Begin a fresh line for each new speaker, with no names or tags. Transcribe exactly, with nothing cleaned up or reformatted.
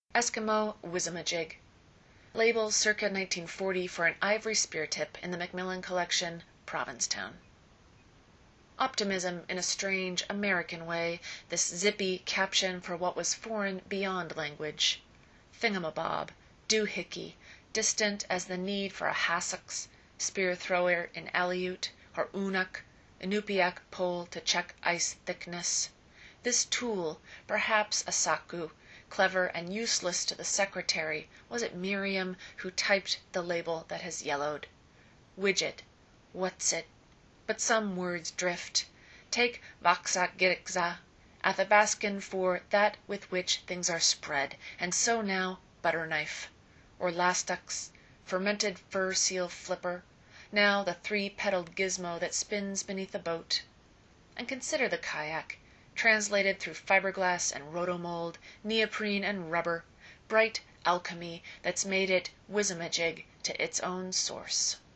Eskimo Whizamajig. Label circa nineteen forty for an ivory spear tip in the Macmillan Collection, Provincetown. Optimism in a strange, American way, this zippy caption for what was foreign beyond language. Thingamabob, doohickey, distant as the need for a hassocks, spear-thrower in Aleut, or Unuk, Inupiaq pole to check ice thickness. This tool, perhaps a saku, clever and useless to the secretary, was it Miriam who typed the label that has yellowed? Widget, what's it? But some words drift. Take Vaxagirikza, Athabascan for that with which things are spread, and so now butter knife. Or Lastax, fermented fur seal flipper, now the three-pedaled gizmo that spins beneath a boat. And consider the kayak, translated through fiberglass and rotomold, neoprene and rubber, bright alchemy that's made it whizamajig to its own source.